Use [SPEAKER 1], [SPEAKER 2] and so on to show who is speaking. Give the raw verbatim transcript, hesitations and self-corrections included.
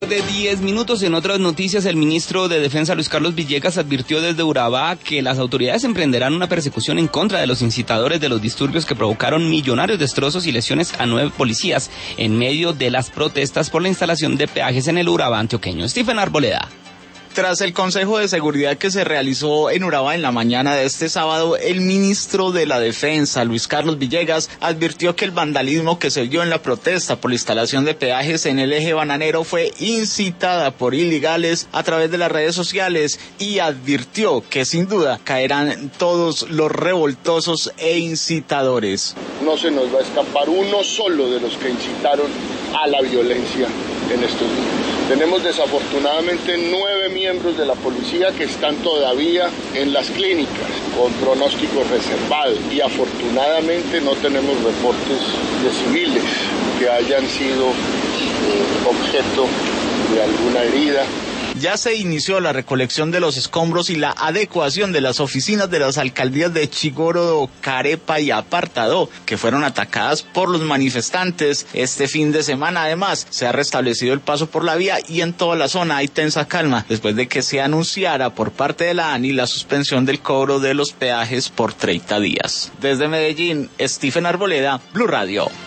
[SPEAKER 1] De diez minutos. En otras noticias, el ministro de Defensa Luis Carlos Villegas advirtió desde Urabá que las autoridades emprenderán una persecución en contra de los incitadores de los disturbios que provocaron millonarios destrozos y lesiones a nueve policías en medio de las protestas por la instalación de peajes en el Urabá antioqueño. Stephen Arboleda.
[SPEAKER 2] Tras el Consejo de Seguridad que se realizó en Urabá en la mañana de este sábado, el ministro de la Defensa, Luis Carlos Villegas, advirtió que el vandalismo que se vio en la protesta por la instalación de peajes en el eje bananero fue incitada por ilegales a través de las redes sociales y advirtió que sin duda caerán todos los revoltosos e incitadores.
[SPEAKER 3] No se nos va a escapar uno solo de los que incitaron a la violencia en estos días. Tenemos desafortunadamente nueve miembros de la policía que están todavía en las clínicas con pronóstico reservado y afortunadamente no tenemos reportes de civiles que hayan sido eh, objeto de alguna herida.
[SPEAKER 2] Ya se inició la recolección de los escombros y la adecuación de las oficinas de las alcaldías de Chigoro, Carepa y Apartadó, que fueron atacadas por los manifestantes este fin de semana. Además, se ha restablecido el paso por la vía y en toda la zona hay tensa calma después de que se anunciara por parte de la ANI la suspensión del cobro de los peajes por treinta días. Desde Medellín, Stephen Arboleda, Blue Radio.